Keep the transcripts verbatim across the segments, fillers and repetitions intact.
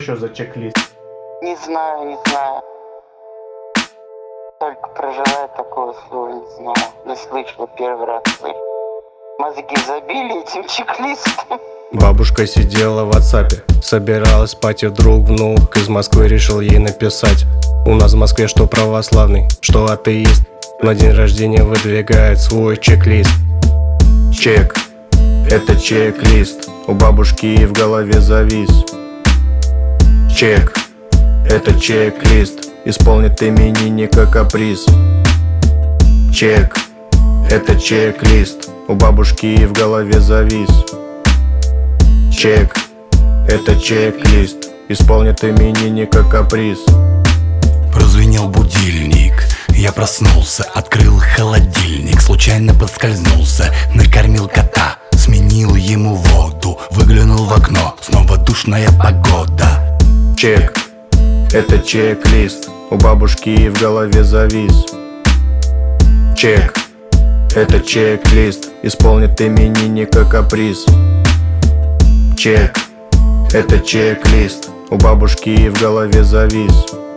Что за чек-лист? Не знаю, не знаю. Только проживаю такое слово, не знаю. Не слышала, первый раз слышу. Мозги забили этим чек-листом. Бабушка сидела в ватсапе, собиралась спать, и вдруг внук из Москвы решил ей написать: у нас в Москве что православный, что атеист, на день рождения выдвигает свой чек-лист. Чек — это чек-лист, у бабушки в голове завис. Чек — это чек-лист, исполнит именинника каприз. Чек — это чек-лист, у бабушки в голове завис. Чек — это чек-лист, исполнит именинника каприз. Прозвенел будильник, я проснулся, открыл холодильник, случайно поскользнулся, накормил кота, сменил ему воду, выглянул в окно, снова душная погода. Чек — это чек-лист, у бабушки в голове завис. Чек — это чек-лист, исполнит именинника каприз. Чек — это чек-лист, у бабушки в голове завис.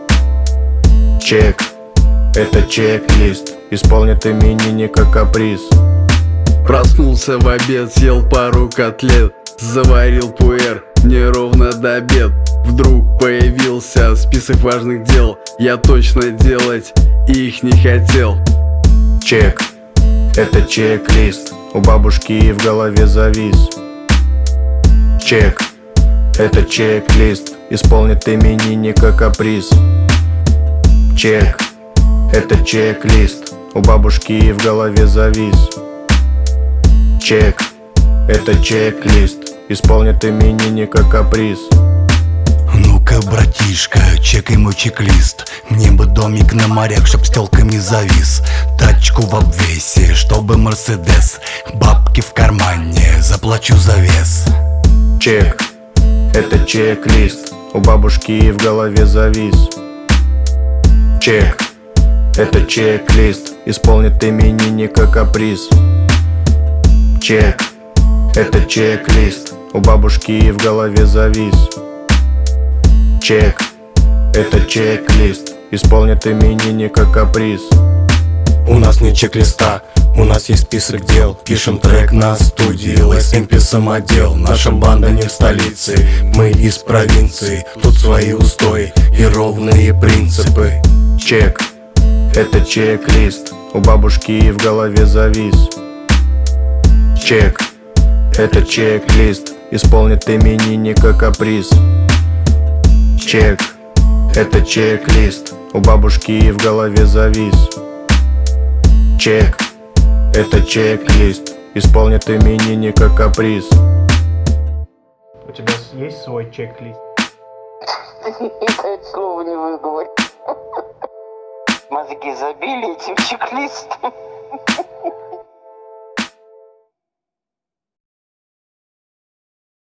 Чек — это чек-лист, исполнит именинника каприз. Проснулся в обед, съел пару котлет, заварил пуэр, мне ровно до обед. Вдруг появился список важных дел, я точно делать их не хотел. Чек — это чек-лист, у бабушки в голове завис. Чек — это чек-лист, исполнит именинника каприз. Чек — это чек-лист, у бабушки в голове завис. Чек — это чек-лист, исполнит именинника каприз. Ну-ка, братишка, чекай мой чек-лист. Мне бы домик на морях, чтоб с телками завис, тачку в обвесе, чтобы Мерседес, бабки в кармане, заплачу за вес. Чек — это чек-лист, у бабушки в голове завис. Чек — это чек-лист, исполнит именинника каприз. Чек — это чек-лист, у бабушки в голове завис. Чек — это чек-лист, исполнит именинника каприз. У нас нет чек-листа, у нас есть список дел. Пишем трек на студии, ЛСМП самодел. Наша банда не в столице, мы из провинции. Тут свои устои и ровные принципы. Чек — это чек-лист, у бабушки в голове завис. Чек — это чек-лист, исполнит именинника каприз. Чек — это чек-лист, у бабушки в голове завис. Чек — это чек-лист, исполнит именинника каприз. У тебя есть свой чек-лист? Это слово не выговорить. Мозги забили этим чек-листом.